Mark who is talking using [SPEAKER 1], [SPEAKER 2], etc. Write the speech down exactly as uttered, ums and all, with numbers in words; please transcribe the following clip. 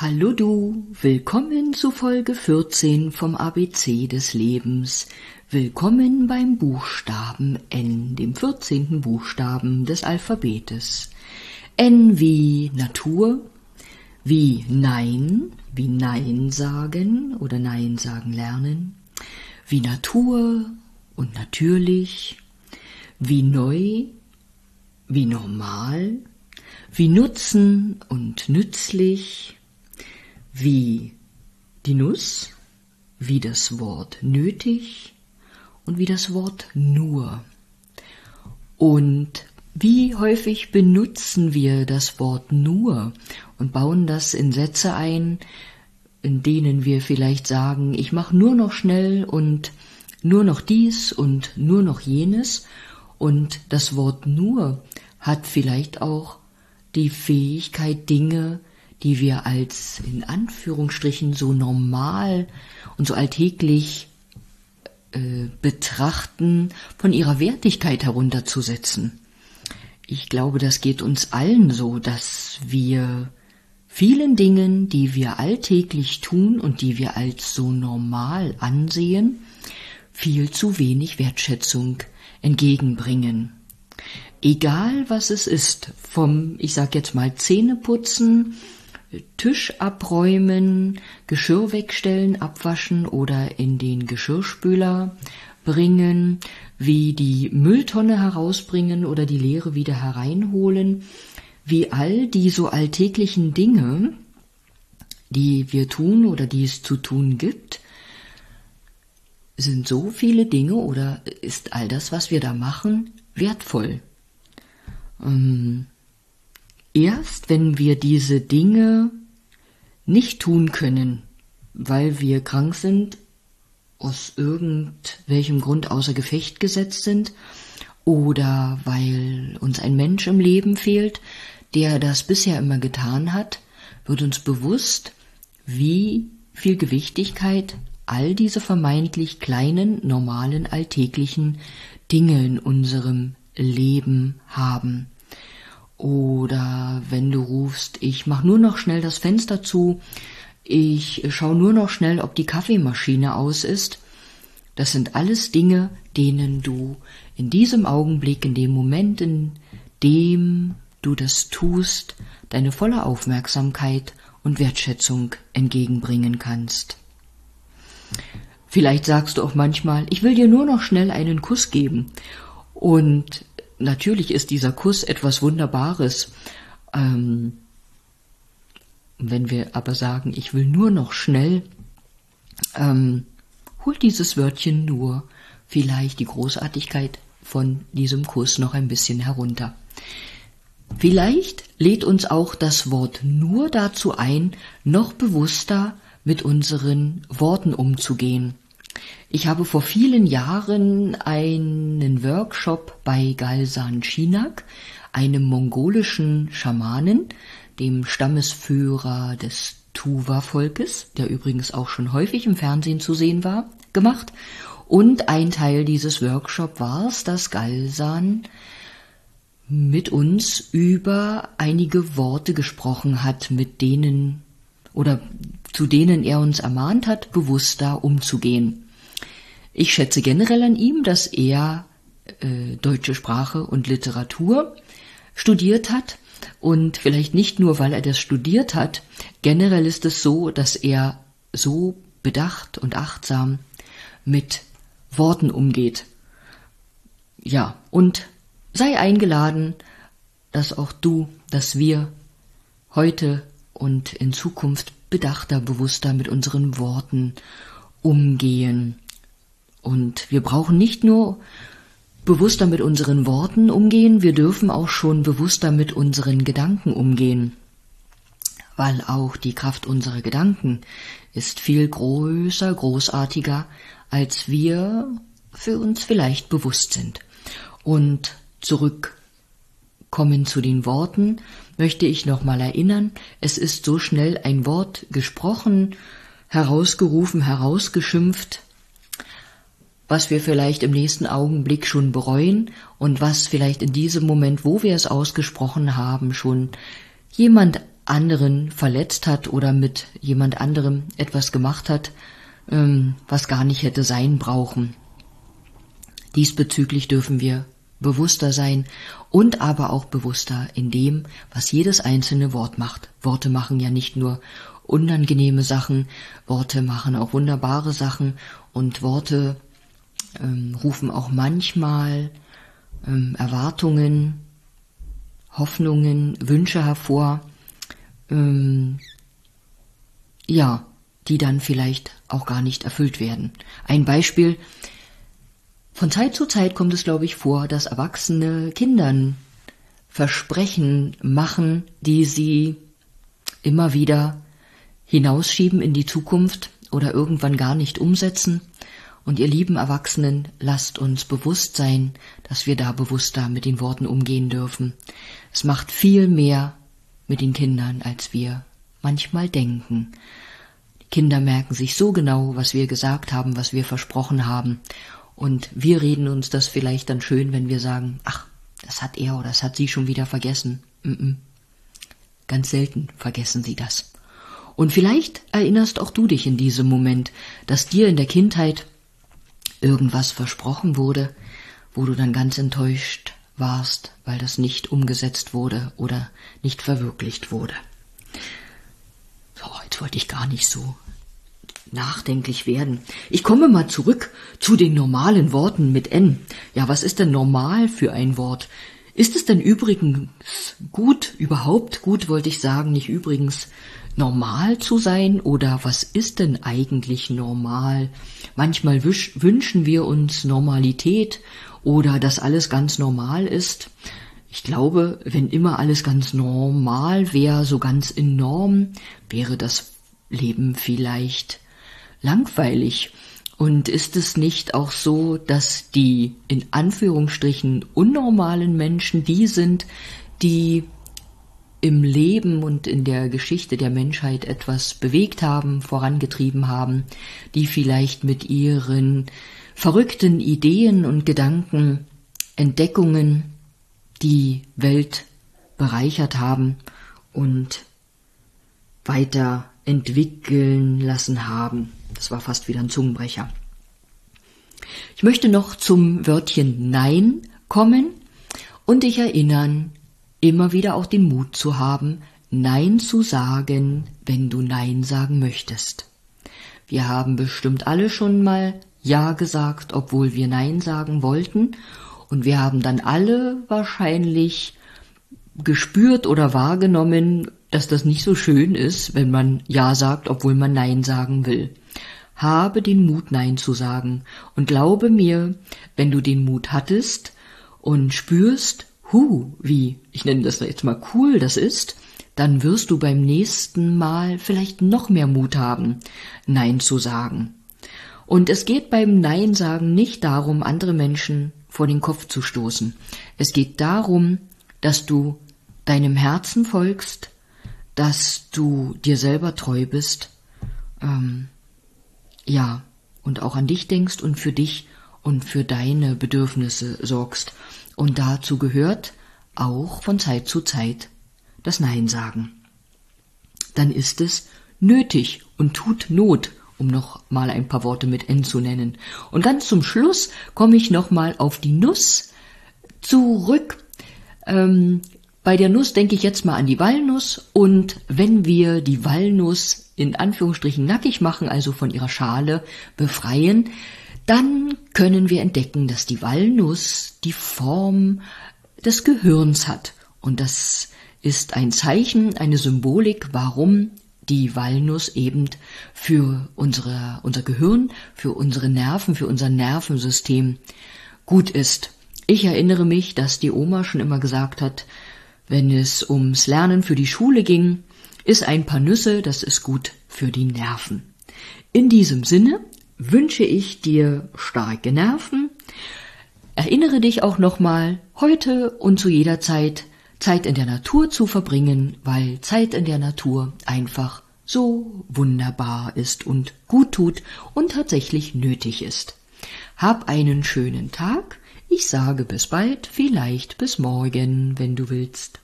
[SPEAKER 1] Hallo du, willkommen zu Folge vierzehn vom A B C des Lebens. Willkommen beim Buchstaben N, dem vierzehnten Buchstaben des Alphabetes. N wie Natur, wie Nein, wie Nein sagen oder Nein sagen lernen, wie Natur und natürlich, wie neu, wie normal, wie Nutzen und nützlich, wie die Nuss, wie das Wort nötig und wie das Wort nur. Und wie häufig benutzen wir das Wort nur und bauen das in Sätze ein, in denen wir vielleicht sagen, ich mache nur noch schnell und nur noch dies und nur noch jenes. Und das Wort nur hat vielleicht auch die Fähigkeit, Dinge, die wir als in Anführungsstrichen so normal und so alltäglich äh, betrachten, von ihrer Wertigkeit herunterzusetzen. Ich glaube, das geht uns allen so, dass wir vielen Dingen, die wir alltäglich tun und die wir als so normal ansehen, viel zu wenig Wertschätzung entgegenbringen. Egal was es ist, vom, ich sag jetzt mal, Zähneputzen, Tisch abräumen, Geschirr wegstellen, abwaschen oder in den Geschirrspüler bringen, wie die Mülltonne herausbringen oder die leere wieder hereinholen, wie all die so alltäglichen Dinge, die wir tun oder die es zu tun gibt, sind so viele Dinge oder ist all das, was wir da machen, wertvoll. Ähm, Erst wenn wir diese Dinge nicht tun können, weil wir krank sind, aus irgendwelchem Grund außer Gefecht gesetzt sind oder weil uns ein Mensch im Leben fehlt, der das bisher immer getan hat, wird uns bewusst, wie viel Gewichtigkeit all diese vermeintlich kleinen, normalen, alltäglichen Dinge in unserem Leben haben. Oder wenn du rufst, ich mache nur noch schnell das Fenster zu, ich schaue nur noch schnell, ob die Kaffeemaschine aus ist. Das sind alles Dinge, denen du in diesem Augenblick, in dem Moment, in dem du das tust, deine volle Aufmerksamkeit und Wertschätzung entgegenbringen kannst. Vielleicht sagst du auch manchmal, ich will dir nur noch schnell einen Kuss geben. Und natürlich ist dieser Kuss etwas Wunderbares. Ähm, wenn wir aber sagen, ich will nur noch schnell, ähm, holt dieses Wörtchen nur vielleicht die Großartigkeit von diesem Kuss noch ein bisschen herunter. Vielleicht lädt uns auch das Wort nur dazu ein, noch bewusster mit unseren Worten umzugehen. Ich habe vor vielen Jahren einen Workshop bei Galsan Chinak, einem mongolischen Schamanen, dem Stammesführer des Tuva-Volkes, der übrigens auch schon häufig im Fernsehen zu sehen war, gemacht. Und ein Teil dieses Workshops war es, dass Galsan mit uns über einige Worte gesprochen hat, mit denen oder zu denen er uns ermahnt hat, bewusster umzugehen. Ich schätze generell an ihm, dass er äh, deutsche Sprache und Literatur studiert hat und vielleicht nicht nur, weil er das studiert hat, generell ist es so, dass er so bedacht und achtsam mit Worten umgeht. Ja, und sei eingeladen, dass auch du, dass wir heute und in Zukunft bedachter, bewusster mit unseren Worten umgehen. Und wir brauchen nicht nur bewusster mit unseren Worten umgehen, wir dürfen auch schon bewusster mit unseren Gedanken umgehen. Weil auch die Kraft unserer Gedanken ist viel größer, großartiger, als wir für uns vielleicht bewusst sind. Und zurückkommen zu den Worten, möchte ich nochmal erinnern, es ist so schnell ein Wort gesprochen, herausgerufen, herausgeschimpft, was wir vielleicht im nächsten Augenblick schon bereuen und was vielleicht in diesem Moment, wo wir es ausgesprochen haben, schon jemand anderen verletzt hat oder mit jemand anderem etwas gemacht hat, ähm, was gar nicht hätte sein brauchen. Diesbezüglich dürfen wir bewusster sein und aber auch bewusster in dem, was jedes einzelne Wort macht. Worte machen ja nicht nur unangenehme Sachen, Worte machen auch wunderbare Sachen und Worte ähm, rufen auch manchmal ähm, Erwartungen, Hoffnungen, Wünsche hervor, ähm, ja, die dann vielleicht auch gar nicht erfüllt werden. Ein Beispiel: Von Zeit zu Zeit kommt es, glaube ich, vor, dass Erwachsene Kindern Versprechen machen, die sie immer wieder hinausschieben in die Zukunft oder irgendwann gar nicht umsetzen. Und ihr lieben Erwachsenen, lasst uns bewusst sein, dass wir da bewusster mit den Worten umgehen dürfen. Es macht viel mehr mit den Kindern, als wir manchmal denken. Die Kinder merken sich so genau, was wir gesagt haben, was wir versprochen haben. Und wir reden uns das vielleicht dann schön, wenn wir sagen, ach, das hat er oder das hat sie schon wieder vergessen. Mm-mm. Ganz selten vergessen sie das. Und vielleicht erinnerst auch du dich in diesem Moment, dass dir in der Kindheit irgendwas versprochen wurde, wo du dann ganz enttäuscht warst, weil das nicht umgesetzt wurde oder nicht verwirklicht wurde. So, jetzt wollte ich gar nicht so nachdenklich werden. Ich komme mal zurück zu den normalen Worten mit N. Ja, was ist denn normal für ein Wort? Ist es denn übrigens gut, überhaupt gut wollte ich sagen, nicht übrigens, normal zu sein? Oder was ist denn eigentlich normal? Manchmal wisch, wünschen wir uns Normalität oder dass alles ganz normal ist. Ich glaube, wenn immer alles ganz normal wäre, so ganz enorm, wäre das Leben vielleicht langweilig. Und ist es nicht auch so, dass die in Anführungsstrichen unnormalen Menschen die sind, die im Leben und in der Geschichte der Menschheit etwas bewegt haben, vorangetrieben haben, die vielleicht mit ihren verrückten Ideen und Gedanken, Entdeckungen die Welt bereichert haben und weiterentwickeln lassen haben. Das war fast wieder ein Zungenbrecher. Ich möchte noch zum Wörtchen Nein kommen und dich erinnern, immer wieder auch den Mut zu haben, Nein zu sagen, wenn du Nein sagen möchtest. Wir haben bestimmt alle schon mal Ja gesagt, obwohl wir Nein sagen wollten. Und wir haben dann alle wahrscheinlich gespürt oder wahrgenommen, dass das nicht so schön ist, wenn man Ja sagt, obwohl man Nein sagen will. Habe den Mut, Nein zu sagen. Und glaube mir, wenn du den Mut hattest und spürst, hu, wie, ich nenne das jetzt mal cool, das ist, dann wirst du beim nächsten Mal vielleicht noch mehr Mut haben, Nein zu sagen. Und es geht beim Nein sagen nicht darum, andere Menschen vor den Kopf zu stoßen. Es geht darum, dass du deinem Herzen folgst, dass du dir selber treu bist, ähm, ja, und auch an dich denkst und für dich und für deine Bedürfnisse sorgst. Und dazu gehört auch von Zeit zu Zeit das Nein sagen. Dann ist es nötig und tut Not, um noch mal ein paar Worte mit N zu nennen. Und ganz zum Schluss komme ich noch mal auf die Nuss zurück. Ähm, bei der Nuss denke ich jetzt mal an die Walnuss. Und wenn wir die Walnuss in Anführungsstrichen nackig machen, also von ihrer Schale befreien, dann können wir entdecken, dass die Walnuss die Form des Gehirns hat. Und das ist ein Zeichen, eine Symbolik, warum die Walnuss eben für unsere, unser Gehirn, für unsere Nerven, für unser Nervensystem gut ist. Ich erinnere mich, dass die Oma schon immer gesagt hat, wenn es ums Lernen für die Schule ging, ist ein paar Nüsse, das ist gut für die Nerven. In diesem Sinne wünsche ich dir starke Nerven. Erinnere dich auch nochmal, heute und zu jeder Zeit Zeit in der Natur zu verbringen, weil Zeit in der Natur einfach so wunderbar ist und gut tut und tatsächlich nötig ist. Hab einen schönen Tag. Ich sage bis bald, vielleicht bis morgen, wenn du willst.